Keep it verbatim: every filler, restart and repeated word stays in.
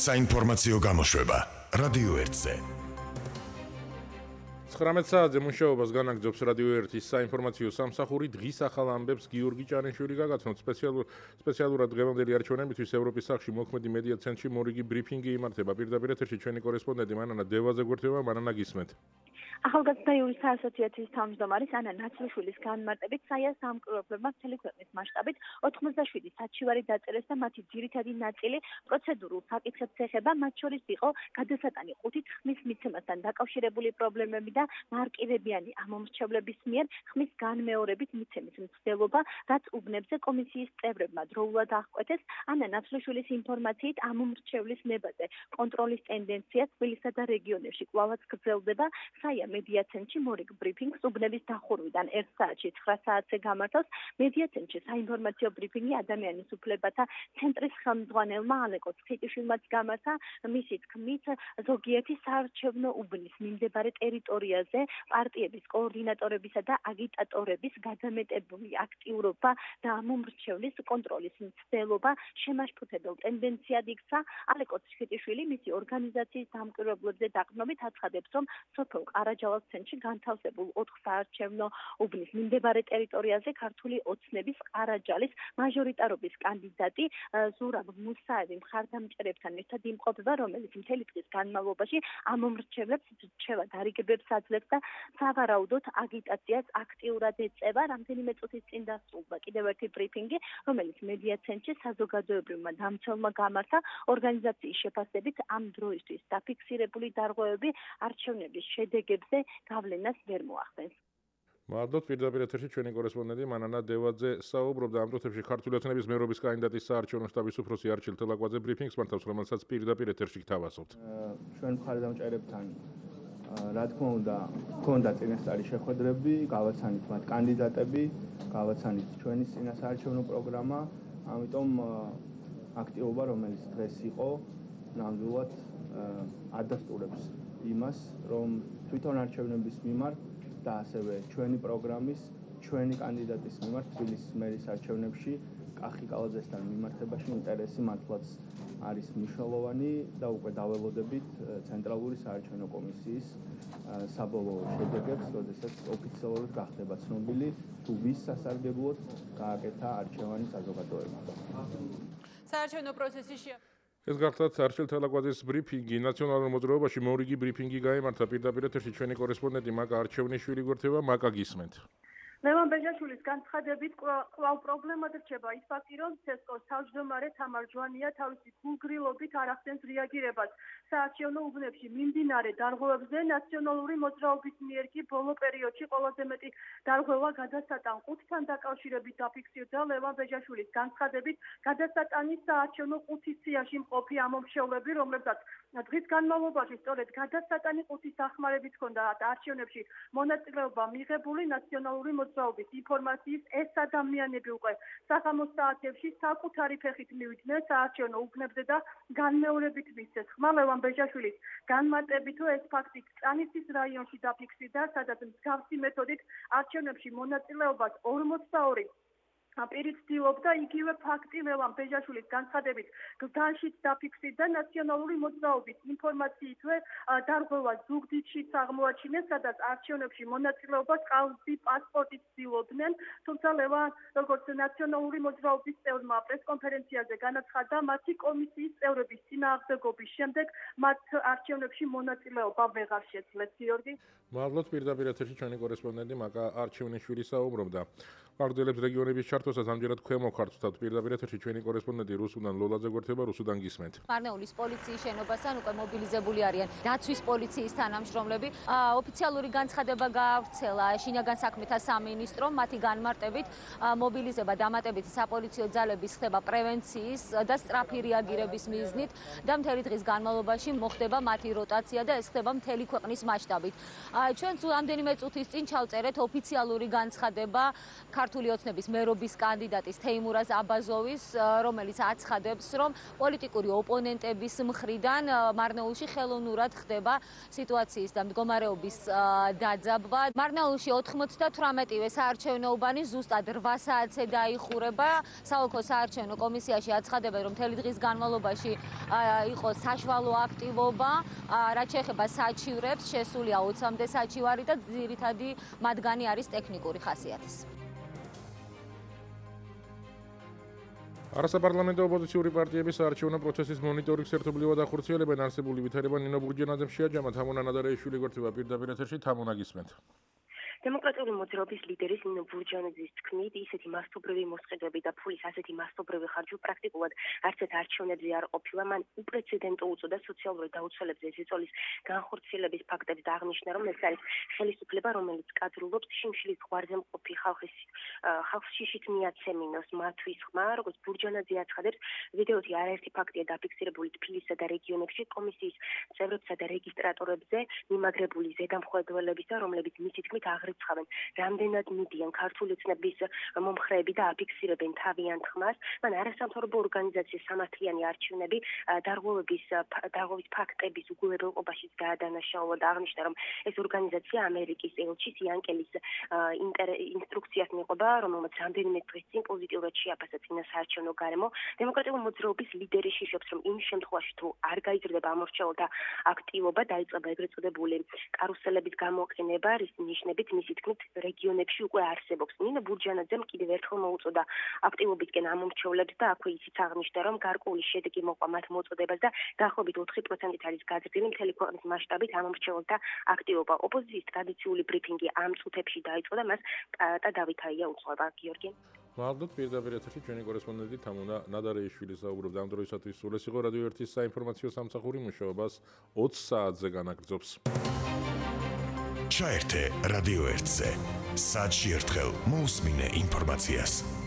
საინფორმაციო გამოშვება რადიო ერთზე. ცხრამეტ საათზე მუშაობას განაგრძობს რადიო ერთის საინფორმაციო სამსახური. დღის ახალ ამბებს გიორგი ჭანიშვილი გაგაცნოთ. სპეციალურ სპეციალურად დღევანდელი არჩევნებისთვის ევროპის სახლში მოქმედი მედია ცენტრში მორიგი ბრიფინგი იმართება. პირდაპირ ეთერში ჩვენი კორესპონდენტი მანანა დევაძე გვერდება. მანანა, გისმენთ. ახალგაზრდა იურისტთა ასოციაციის თავმჯდომარის ანა ნაცვლიშვილის განმარტებით საიას სამკურნალოებმა მთელი ქვეყნის მასშტაბით ოთხმოცდაშვიდი საჩივარი დაწერეს და მათი ძირითადი ნაწილი პროცედურულ საკითხებს ეხება, მათ შორის იყო გადასატანი ყუთით ხმის მიცემასთან დაკავშირებული პრობლემები და მარკირებიანი ამომრჩევლების მიერ ხმის განმეორებით მიცემის მცდელობა, რაც უბნებზე კომისიის წევრებმა დროულად აღკვეთეს. ანა ნაცვლიშვილის ინფორმაციით ამომრჩევლის ნებაზე კონტროლის ტენდენცია თბილისსა და რეგიონებში კვლავაც გრძელდება. საია მედია ცენტრში მორიგ ბრიფინგს უბნების დახურვიდან ერთ საათში ცხრა საათზე გამართავს. მედია ცენტრში საინფორმაციო ბრიფინგი ადამიანის უფლებათა ცენტრის ხელმძღვანელმა ალეკო ციტიშვილმაც გამართა. მისი თქმით, ზოგიერთი საარჩევნო უბნის მიმდებარე ტერიტორიაზე პარტიების კოორდინატორებისა და აგიტატორების გადამეტებული აქტიურობა და ამომრჩევლის კონტროლის მცდელობა შემაშფოთებელ ტენდენციად იქცა. ალეკო ციტიშვილი მისი ორგანიზაციის დამკვირვებლებზე დაყრდნობით აცხადებს, რომ სოფელ ყარაჯავას ცენტრში განთავსებულ ოთხ საარჩევნო უბნის მიმდებარე ტერიტორიაზე ქართული ოცნების ყარაჯალის მაჟორიტარობის კანდიდატი ზურაბ მუსაევი მხარდამჭერებთან ერთად იმყოფება, რომელიც მთელი დღის განმავლობაში ამომრჩევლებს რჩევა დარიგებებს აძლევს და სავარაუდოდ აგიტაციას აქტიურად ეწევა. რამდენიმე წუთის წინ დასრულდა კიდევ ერთი ბრიფინგი, რომელიც მედია ცენტრში საზოგადოებრივმა დამცველმა გამართა. ორგანიზაციის შეფასებით ამ დროისთვის დაფიქსირებული დარღვევები არჩევნების შედეგებზე გავლენას ვერ მოახდენს. მადლობთ. პირდაპირ ეთერში ჩვენი კორესპონდენტი მანანა დევაძე საუბრობდა. ამ დროებში ქართული ოცნების მერობის კანდიდატის საარჩევნო შტაბის უფროსი არჩილ თელაკვაძე ბრიფინგს მართავს, რომელსაც პირდაპირ ეთერში გთავაზობთ. ჩვენ მხარდამჭერებთან რა თქმა უნდა ქონდა წინასწარი შეხვედრები, გავაცანით მათ კანდიდატები, გავაცანით ჩვენი წინასაარჩევნო პროგრამა, ამიტომ აქტივობა, რომელიც დღეს იყო, ნამდვილად ადასტურებს იმას, რომ თვითონ არჩევნების მიმართ და ასევე ჩვენი პროგრამის, ჩვენი კანდიდატის მიმართ თბილისის მერის არჩევნებში კახი კალაძესთან მიმართებაში ინტერესი მართლაც არის მნიშვნელოვანი და უკვე დაველოდებით ცენტრალური საარჩევნო კომისიის საბოლოო შედეგებს, როდესაც ოფიციალურად გახდება ცნობილი, თუ ვის სასარგებლოდ გააკეთა არჩევანი საზოგადოებამ. საარჩევნო პროცესში ეს გახლავთ არჩილ თელაკვაძის ბრიფინგი. ნაციონალურ მოძრაობაში მორიგი ბრიფინგი გაიმართა. პირდაპირ ეთერში ჩვენი კორესპონდენტი მაკა არჩევნიშვილი გვერდება. მაკა, გისმენთ. ლევან ბეჟაშვილის განცხადებით კვლავ პრობლემად რჩება ის ფაქტი, რომ ცესკოს თავმჯდომარე თამარ ჯვანია თავისი გულგრილობით არ ახდენს რეაგირებას საარჩევნო უბნებში მიმდინარე დარღვევებზე. ნაციონალური მოძრაობის მიერ კი ბოლო პერიოდში ყველაზე მეტი დარღვევა გადასატან ყუთთან დაკავშირებით დაფიქსირდა. ლევან ბეჟაშვილის განცხადებით, გადასატანის საარჩევნო ყუთის სიაში მყოფი ამომრჩევლები, რომლებსაც დღის განმავლობაში სწორედ გადასატანი ყუთის დახმარებით ჰქონდა არჩევნებში მონაწილეობა მიღებული. ნაციონალური მოძრაობის ინფორმაციის ეს ადამიანები უკვე სახამოს საათებში საკუთარი ფეხით მივიდნენ საარჩევნო უბნებზე და განმეორებით მისცეს ხმა. ლევან ბეჟაშვილის განმარტებით, ეს ფაქტი კრანიცის რაიონში დაფიქსირდა, სადაც მსგავსი მეთოდით არჩევნებში მონაწილეობას ორმოცდაორი პირი ცდილობდა. იგივე ფაქტი ლევან ბეჟაშვილის განცხადებით გზანშიც დაფიქსირდა. ნაციონალური მოძრაობის ინფორმაციითვე დარღვევა ზუგდიდშიც აღმოაჩინეს, სადაც არჩევნებში მონაწილეობას ყალბი პასპორტით ცდილობდნენ. თუმცა ლევან, როგორც ნაციონალური მოძრაობის წევრმა პრესკონფერენციაზე განაცხადა, მათი კომისიის წევრების წინააღმდეგობის შემდეგ მათ არჩევნებში მონაწილეობა ვეღარ შეძლეს. გიორგი, მადლობთ. პირდაპირ ეთერში ჩვენი კორესპონდენტი მაკა არჩევნიშვილი საუბრობდა. აგრძელებს რეგიონების ჩართვასაც ამჯერად ქვემო ქართლთან. პირდაპირ ეთერში ჩვენი კორესპონდენტი რუსუდან ლოლაძე გვერდება. რუსუდან, გისმენთ. მარნეულის პოლიციის შენობასთან უკვე მობილიზებული არიან დაცვის პოლიციის თანამშრომლები. ოფიციალური განცხადება გაავრცელა შინაგან საქმეთა სამინისტრომ. მათი განმარტებით, მობილიზება დამატებითი საპოლიციო ძალების ხდება პრევენციის და სწრაფი რეაგირების მიზნით და მთელი დღის განმავლობაში მოხდება მათი როტაცია და ეს ხდება მთელი ქვეყნის მასშტაბით. ჩვენ რამდენიმე წუთის წინ ჩავწერეთ ოფიციალური განცხადება ქართული ოცნების მერობის პრეზიდენტის კანდიდატის თეიმურაზ აბაზოვის, რომელიც აცხადებს, რომ პოლიტიკური ოპონენტების მხრიდან მარნეულში ხელოვნურად ხდება სიტუაციის და მდგომარეობის დაძაბვა. მარნეულში ოთხმოცდათვრამეტივე საარჩევნო უბანი ზუსტად რვა საათზე დაიხურება. საოლქო საარჩევნო კომისიაში აცხადებენ, რომ მთელი დღის განმავლობაში იყო საშუალო აქტივობა, რაც შეეხება საჩივრებს, შესულია ოცამდე საჩივარი და ძირითადი მათგანი არის ტექნიკური ხასიათის. არასაპარლამენტო ოპოზიციური პარტიების საარჩევნო პროცესის მონიტორინგს ერთობლივად ახორციელებენ არსებული ვითარება ნინო ბურჯანაძემ შეაჯამა. თამუნა ნადარეიშვილი გვერდება პირდაპირ ეთერში. თამუნა, გისმენთ. დემოკრატიული მოძრაობის ლიდერის ნინო ბურჯანაძის თქმით, ისეთი მასშტაბური მოსყიდვები და ფულის ასეთი მასშტაბური ხარჯვა პრაქტიკულად არც ერთ არჩევნებზე არ ყოფილა. მან უპრეცედენტო უწოდა სოციალური დაუცველებზე ზეწოლის განხორციელების ფაქტებს და აღნიშნა, რომ ეს არის ხელისუფლება, რომელიც კადრულობს შიმშილის ზღვარზე მყოფი ხალხის ხალხს შიშით მიაცემინოს მათთვის ხმა. როგორც ბურჯანაძე აცხადებს, ვიდეოთი არაერთი ფაქტია დაფიქსირებული თბილისსა და რეგიონებში კომისიის წევრებსა და რეგისტრატორებზე მიმაგრებული ზედამხედველებისა, რომლებიც მისი თქმით აღრიცხავენ, რამდენად მიდიან ქართული ცნების მომხრეები და აფიქსირებენ თავიანთ ხმას. მან არასამთავრობო ორგანიზაციის სამართლიანი არჩევნები დარღვევების დარღვევის ფაქტების უგულებელყოფაშიც გაადანაშაულა და აღნიშნა, რომ ეს ორგანიზაცია ამერიკის ელჩის იანკელის ინსტრუქციას მიიღება, რომელმაც რამდენიმე დღის წინ პოზიტიურად შეაფასა წინა საარჩევნო გარემო. დემოკრატიული მოძრაობის ლიდერი შიშობს, რომ იმ შემთხვევაში თუ არ გაიზრდება ამორჩეულთა აქტივობა, დაიწყება ეგრეთ წოდებული კარუსელების გამოყენება, რის ნიშნებით მისი თქმით რეგიონებში უკვე არსებობს. ნინო ბურჯანაძემ კიდევ ერთხელ მოუწოდა აქტივობისკენ ამორჩეულებს და აქვე ისიც აღნიშნა, რომ გარკვეული შედეგი მოყვა მათ მოწოდებას და დაახლოებით ოთხი პროცენტით არის გაზრდილი მთელი ქვეყნის მასშტაბით ამორჩეულთა აქტივობა. ოპოზიციის ტრადიციული ბრიფინგი ამ წუთებში დაიწყო და მას და დავითაია უძღვება. გიორგი. მადლობთ. პირდაპირ ეთერში ჩვენი კორესპონდენტი თამუნა ნადარეიშვილი საუბრობდა ამ დროისათვის. სულ ეს იყო რადიო ერთის საინფორმაციო სამსახური, მუშაობას ოცი საათზე განაგრძობს. ჩაერთე რადიო ერთზე. საათში ერთხელ მოусმინე ინფორმაციას.